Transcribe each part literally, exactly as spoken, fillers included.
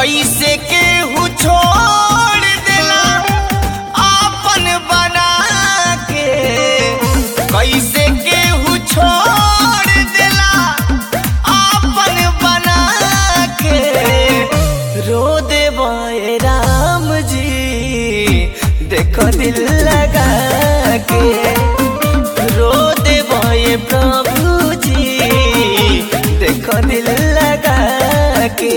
कैसे केहू छोड़ देला आपन बना के, कैसे केहू छोड़ देला आपन बना के। रो देवाए राम जी देखो दिल लगा के, रो देवाए प्रभु जी देखो दिल लगा के।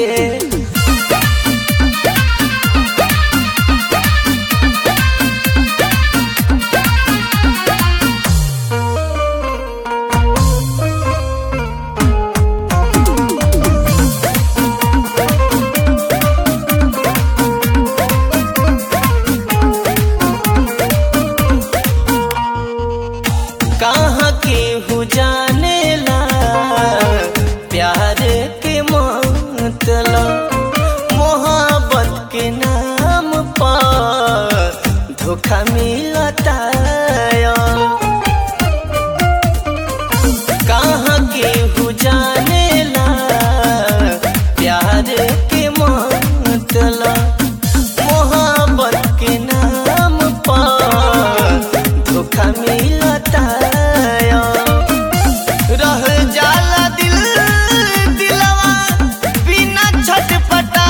कहाँ केहू जानेला प्यार के मतलब, मोहब्बत के नाम पर धोखा मिलता। कहाँ केहू जानेला प्यार के मतलब, मोहब्बत के नाम पर धोखा मिलता। रह जाला दिल दिलवा बिना छटपटा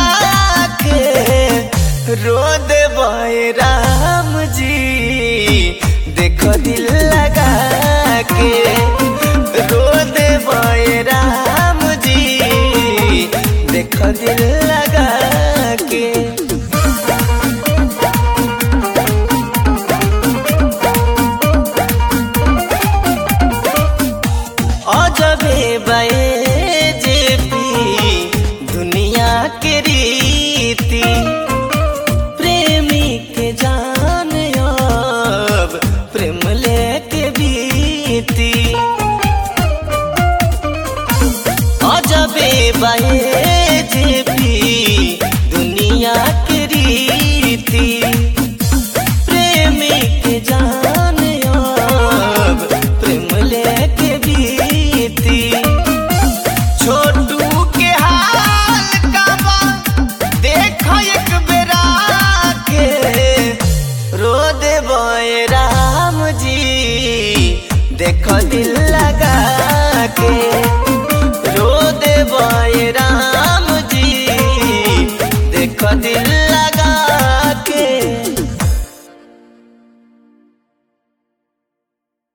के, रो देवाए राम जी देखो दिल लगा के, रो देवाए राम जी देखो दिल लगा के। अजबे बये जेपी दुनिया के रीति, प्रेमी के जान अब प्रेम लेके बीती। अजबे बये